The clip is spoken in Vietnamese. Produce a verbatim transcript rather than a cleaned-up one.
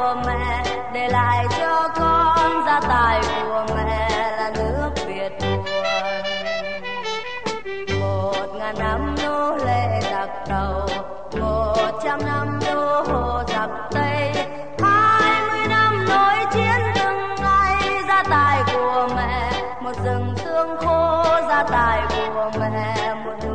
của mẹ để lại cho con, gia tài của mẹ là nước Việt buồn. Một ngàn năm nô lệ giặc đầu, một trăm năm đô hộ giặc Tây, hai mươi năm nối chiến từng ngày, gia tài của mẹ một rừng xương khô, gia tài của mẹ một